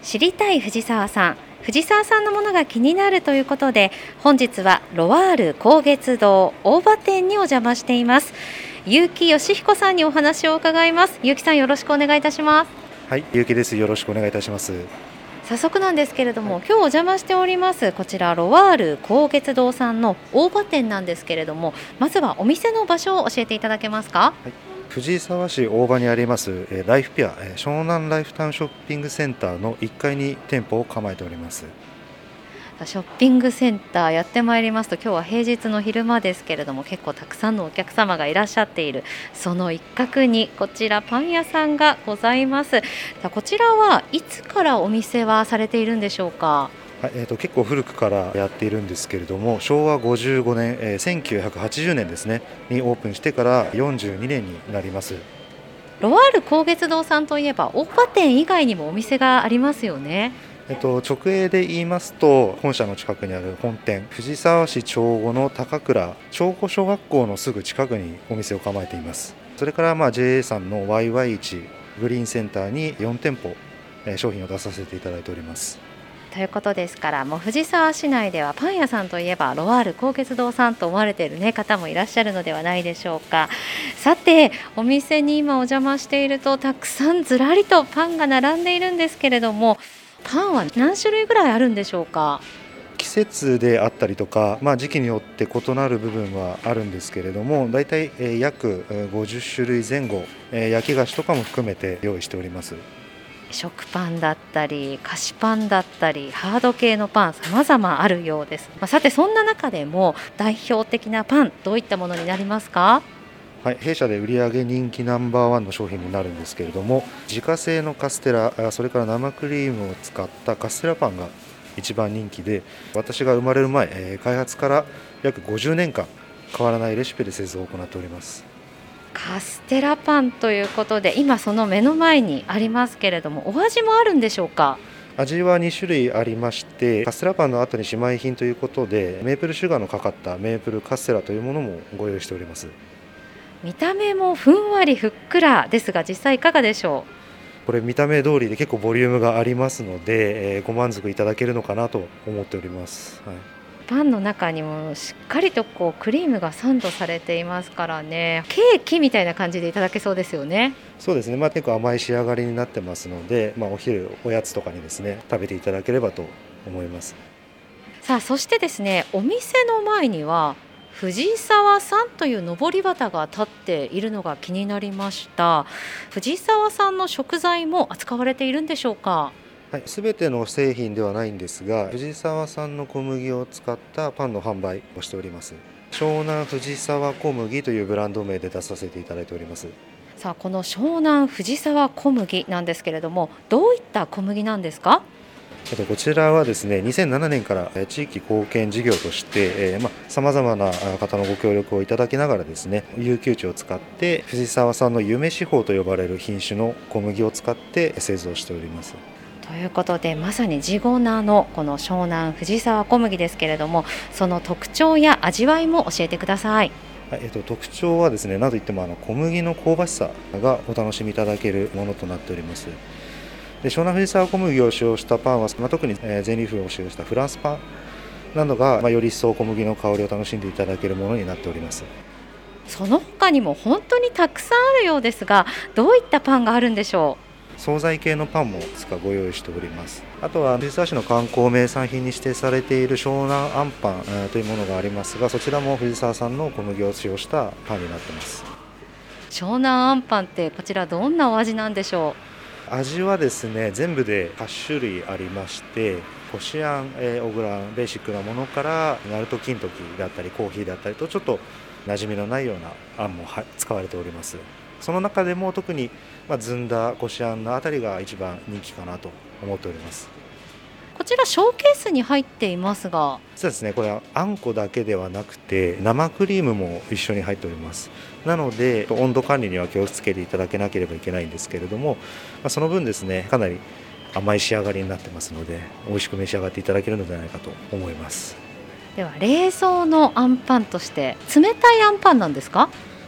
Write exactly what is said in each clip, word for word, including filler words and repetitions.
知りたい藤沢さん、藤沢さんのものが気になるということで、本日はロワール高月堂大場店にお邪魔しています。結城義彦さんにお話を伺います。結城さん、よろしくお願いいたします。 はい、結城です。よろしくお願いいたします。 早速なんですけれども、今日お邪魔しておりますこちらロワール高月堂さんの大場店なんですけれども、まずはお店の場所を教えていただけますか？ はい、藤沢市大場にありますライフピア湘南ライフタウンショッピングセンターのいっかいに店舗を構えております。 ショッピングセンターやってまいりますと、今日は平日の昼間ですけれども、結構たくさんのお客様がいらっしゃっているその一角にこちらパン屋さんがございます。こちらはいつからお店はされているんでしょうか？ はい、えー、と結構古くからやっているんですけれども、しょうわごじゅうごねん、えー、せんきゅうひゃくはちじゅうねんですねにオープンしてからよんじゅうにねんになります。 ロワール高月堂さんといえば大場店以外にもお店がありますよね。 えっと、直営で言いますと、本社の近くにある本店、藤沢市長後の高倉長後小学校のすぐ近くにお店を構えています。それからまあ ジェーエー さんの ワイワイワン グリーンセンターによん店舗、えー、商品を出させていただいております。 ということですから、もう藤沢市内ではパン屋さんといえばロワール高月堂さんと思われている、ね、方もいらっしゃるのではないでしょうか。さて、お店に今お邪魔していると、たくさんずらりとパンが並んでいるんですけれども、パンは何種類ぐらいあるんでしょうか？ 季節であったりとか、まあ、時期によって異なる部分はあるんですけれども、だいたい約ごじゅっしゅるいぜん後、焼き菓子とかも含めて用意しております。 食パンだったり菓子パンだったりハード系のパン、様々あるようです。まあ、さて、そんな中でも代表的なパン、どういったものになりますか？ はい、弊社で売上人気ナンバーワンの商品になるんですけれども、自家製のカステラ、それから生クリームを使ったカステラパンが一番人気で、私が生まれる前、開発から約ごじゅうねんかん変わらないレシピで製造を行っております。 カステラパンということで、今その目の前にありますけれども、お味もあるんでしょうか？ 味はに種類ありまして、カステラパンの後に姉妹品ということで、メープルシュガーのかかったメープルカステラというものもご用意しております。 見た目もふんわりふっくらですが、実際いかがでしょう？これ見た目通りで結構ボリュームがありますので、えー、ご満足いただけるのかなと思っております。はい、 パンの中にもしっかりとこうクリームがサンドされていますからね、ケーキみたいな感じでいただけそうですよね。 そうですね、まあ、結構甘い仕上がりになってますので、まあ、お昼おやつとかにですね食べていただければと思います。 さあ、そしてですね、お店の前には藤沢さんというのぼり旗が立っているのが気になりました。藤沢さんの食材も扱われているんでしょうか？ はい、全ての製品ではないんですが、藤沢産の小麦を使ったパンの販売をしております。湘南藤沢小麦というブランド名で出させていただいております。 さあ、この湘南藤沢小麦なんですけれども、どういった小麦なんですか？ こちらはですね、にせんななねんから地域貢献事業としてさまざまな方のご協力をいただきながらですね、有給地を使って藤沢産の夢四宝と呼ばれる品種の小麦を使って製造しております。 ということで、まさに地粉のこの湘南藤沢小麦ですけれども、その特徴や味わいも教えてください。 はい、えっと、特徴はですね、なんといってもあの小麦の香ばしさがお楽しみいただけるものとなっております。で、湘南藤沢小麦を使用したパンは、まあ、特に全粒粉を使用したフランスパンなどが、まあ、より一層小麦の香りを楽しんでいただけるものになっております。 その他にも本当にたくさんあるようですが、どういったパンがあるんでしょう？ 惣菜系のパンもいくつかご用意しております。あとは藤沢市の観光名産品に指定されている湘南あんパンというものがありますが、そちらも藤沢産の小麦を使用したパンになっています。 湘南あんパンって、こちらどんなお味なんでしょう？ 味はですね、全部ではち種類ありまして、こしあん、えー、小倉あん、ベーシックなものからナルト金時だったりコーヒーだったりと、ちょっと馴染みのないようなあんも使われております。その中でも特に、まあ、ずんだこしあんのあたりが一番人気かなと思っております。 こちらショーケースに入っていますが、 そうですね、これはあんこだけではなくて生クリームも一緒に入っております。なので温度管理には気をつけていただけなければいけないんですけれども、まあ、その分ですね、かなり甘い仕上がりになってますので、美味しく召し上がっていただけるのではないかと思います。 では冷蔵のあんパンとして冷たいあんパンなんですか？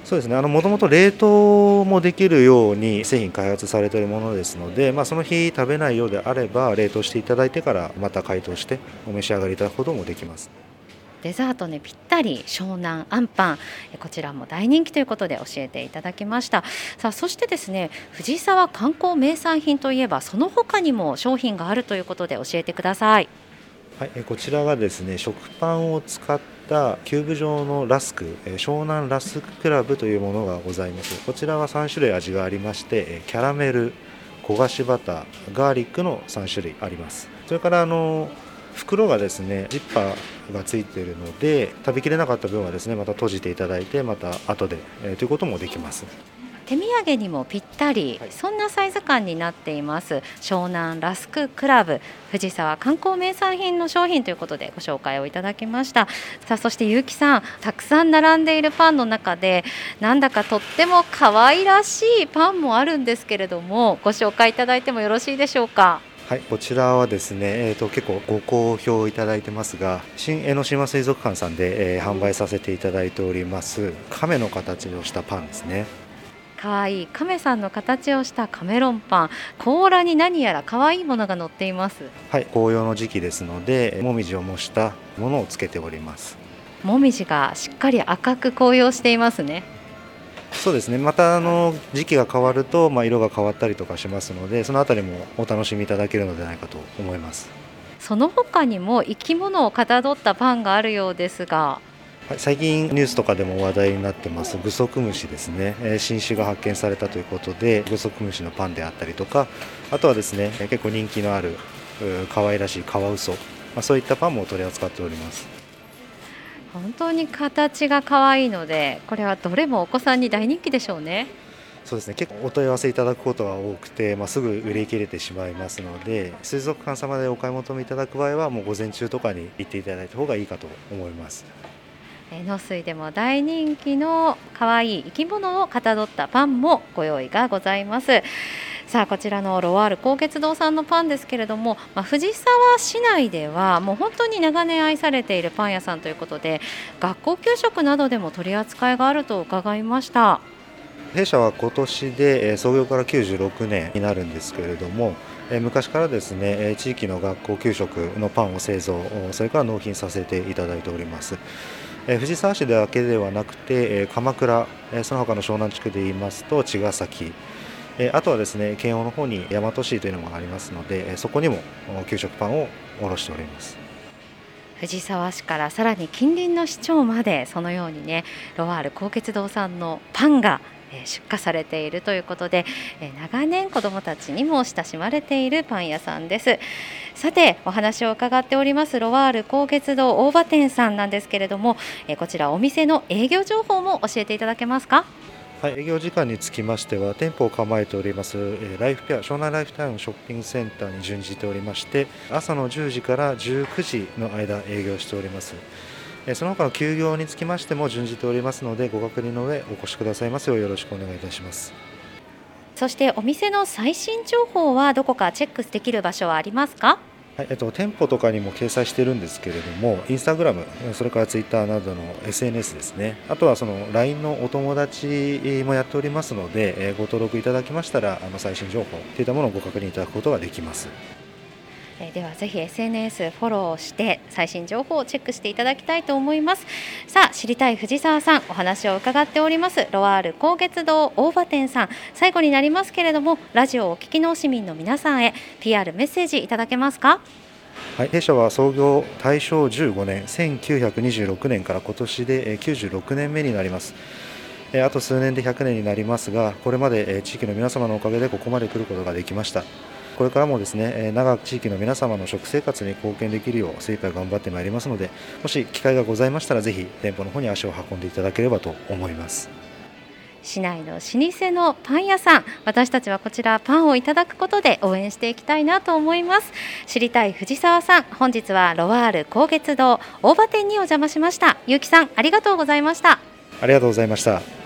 そうですね、もともと冷凍もできるように製品開発されているものですので、まあ、その日食べないようであれば冷凍していただいてからまた解凍してお召し上がりいただくこともできます。 デザートにぴったり湘南あんパン、こちらも大人気ということで教えていただきました。さあ、そしてですね、藤沢観光名産品といえばその他にも商品があるということで教えてください。 はい、こちらがですね、食パンを使ったキューブ状のラスク、湘南ラスククラブというものがございます。こちらはさん種類味がありまして、キャラメル、焦がしバター、ガーリックのさん種類あります。それからあの袋がですね、ジッパーがついているので、食べきれなかった分はですね、また閉じていただいて、また後で、えー、ということもできます。 手土産にもぴったり、はい、そんなサイズ感になっています湘南ラスククラブ、藤沢観光名産品の商品ということでご紹介をいただきました。さあ、そして結城さん、たくさん並んでいるパンの中でなんだかとっても可愛らしいパンもあるんですけれども、ご紹介いただいてもよろしいでしょうか。 はい、こちらはですね、えー、と結構ご好評いただいてますが、新江ノ島水族館さんで、えー、販売させていただいております亀の形をしたパンですね。 かわいい亀さんの形をしたカメロンパン、甲羅に何やらかわいいものが載っています。 はい、紅葉の時期ですので、もみじを模したものをつけております。 もみじがしっかり赤く紅葉していますね。 そうですね、またあの時期が変わると、まあ、色が変わったりとかしますので、そのあたりもお楽しみいただけるのではないかと思います。 その他にも生き物をかたどったパンがあるようですが、 はい、最近ニュースとかでも話題になってますグソクムシですね、えー、新種が発見されたということで、グソクムシのパンであったりとか、あとはですね、結構人気のある可愛らしいカワウソ、まあ、そういったパンも取り扱っております。 本当に形が可愛いので、これはどれもお子さんに大人気でしょうね。 そうですね、結構お問い合わせいただくことが多くて、まあ、すぐ売り切れてしまいますので、水族館様でお買い求めいただく場合はもう午前中とかに行っていただいた方がいいかと思います。 農水でも大人気の可愛い生き物をかたどったパンもご用意がございます。さあ、こちらのロワール高月堂さんのパンですけれども、まあ、藤沢市内ではもう本当に長年愛されているパン屋さんということで、学校給食などでも取り扱いがあると伺いました。 弊社は今年で創業からきゅうじゅうろくねんになるんですけれども、昔からですね、地域の学校給食のパンを製造、それから納品させていただいております。藤沢市だけではなくて、鎌倉、その他の湘南地区で言いますと茅ヶ崎、あとはですね、県央の方に大和市というのもありますので、そこにも給食パンを卸しております。 藤沢市からさらに近隣の市町まで、そのようにね、ロワール高月堂さんのパンが出荷されているということで、長年子どもたちにも親しまれているパン屋さんです。さて、お話を伺っておりますロワール高月堂大場店さんなんですけれども、こちらお店の営業情報も教えていただけますか。 はい、営業時間につきましては、店舗を構えておりますライフペア湘南ライフタウンショッピングセンターに準じておりまして、朝のじゅうじからじゅうくじの間営業しております。その他の休業につきましても準じておりますので、ご確認の上お越しくださいますようよろしくお願いいたします。 そしてお店の最新情報はどこかチェックできる場所はありますか。 はい、えっと、店舗とかにも掲載してるんですけれども、インスタグラム、それからツイッターなどの エスエヌエス ですね、あとはその ライン のお友達もやっておりますので、ご登録いただきましたら、あの最新情報といったものをご確認いただくことができます。 ではぜひ エスエヌエス フォローして最新情報をチェックしていただきたいと思います。さあ、知りたい藤沢さん、お話を伺っておりますロワール高月堂大場店さん、最後になりますけれども、ラジオをお聞きの市民の皆さんへ ピーアール メッセージいただけますか。 はい、弊社は創業大正じゅうごねん、せんきゅうひゃくにじゅうろくねんから今年できゅうじゅうろくねんめになります。あと数年でひゃくねんになりますが、これまで地域の皆様のおかげでここまで来ることができました。これからもですね、長く地域の皆様の食生活に貢献できるよう精一杯頑張ってまいりますので、もし機会がございましたらぜひ店舗の方に足を運んでいただければと思います。 市内の老舗のパン屋さん、私たちはこちらパンをいただくことで応援していきたいなと思います。知りたい藤沢さん、本日はロワール高月堂大場店にお邪魔しました。結城さん、ありがとうございました。 ありがとうございました。